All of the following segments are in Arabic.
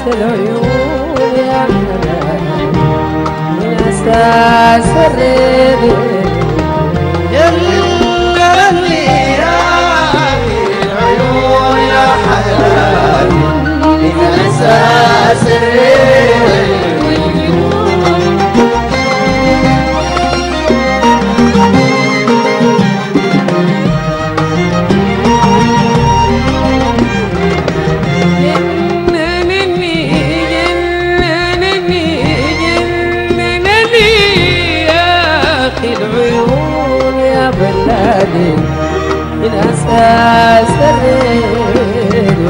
العيون يا حلال من أساس الرضا جللني يا العيون يا حلال من أساس الرضا من أساس الرضا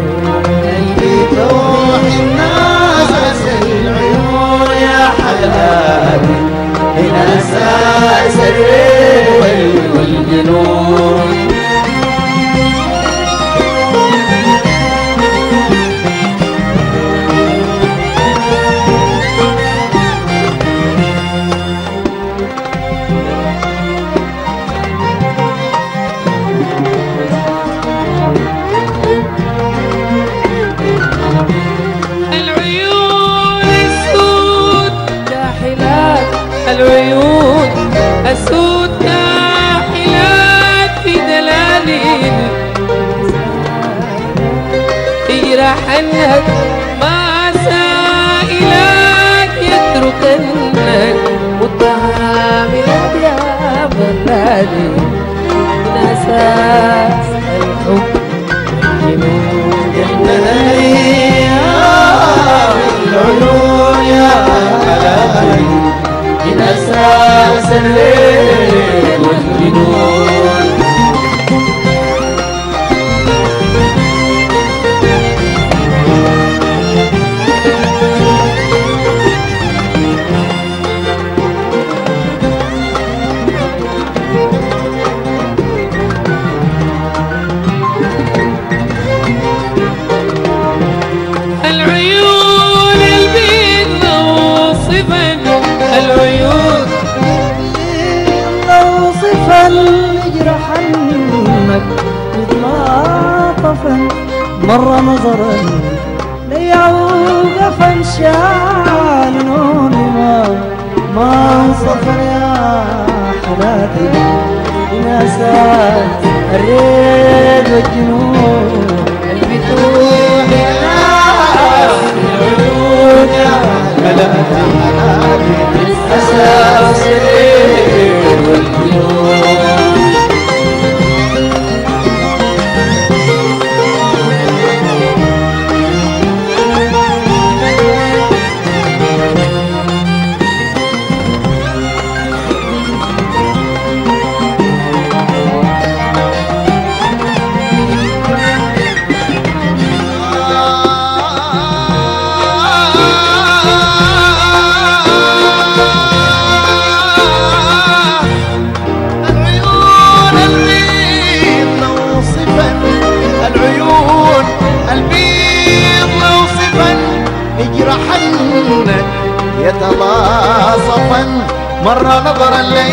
روح الناس العيون يا حلال من أساس الرضا والجنون العيون السود كاحلات في دلالين يجرحنك ما سائلات يتركنك متهاملات يا بلادي من أساس الحب جنني العيون يا حلال من أساس الليل والجنون العيون البيض موصفا العيون صفا يجرحنك متلاطفا مرة نظرا ليعوقفا شان نومي ما انصفا يا حلاتي من أساس الريد والجنون الفتوح العيون يا حلال من أساس الليل والجنون يتلاصفا مرة نظرا لي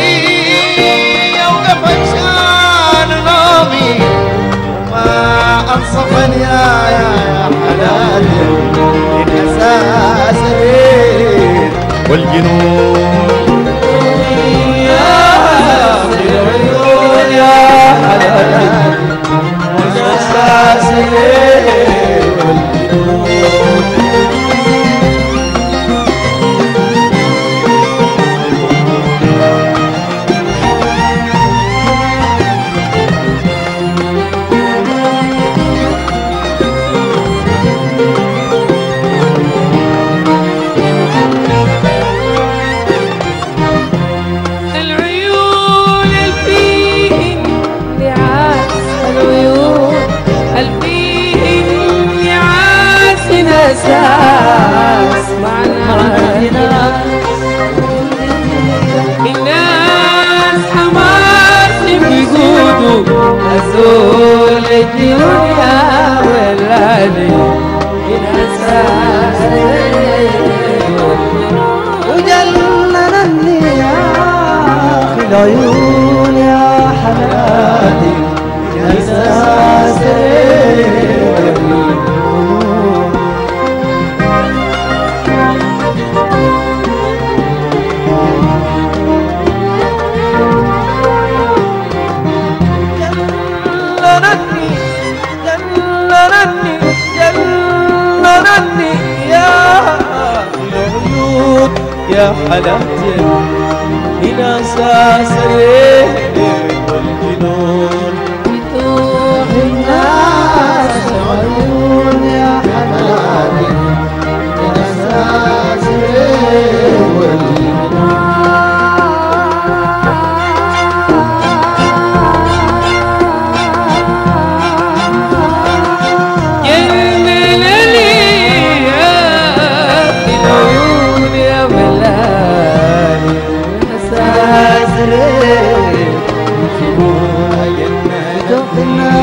يوقف شان نومي وما أنصفا يا حلال من أساس الريد والجنون يا العيون يا حلال من أساس الريد والجنون أساس معنا الناس حماس بيقودوا أزول الدنيا والعلي الأساس وجللني يا أخي العيون يا حلالي يا أساس جننني يا العيون يا حلاوتي هنا اساس الليل والجنون يتوه الناس العيون يا حلاوتي من اساس الليل والجنون الناس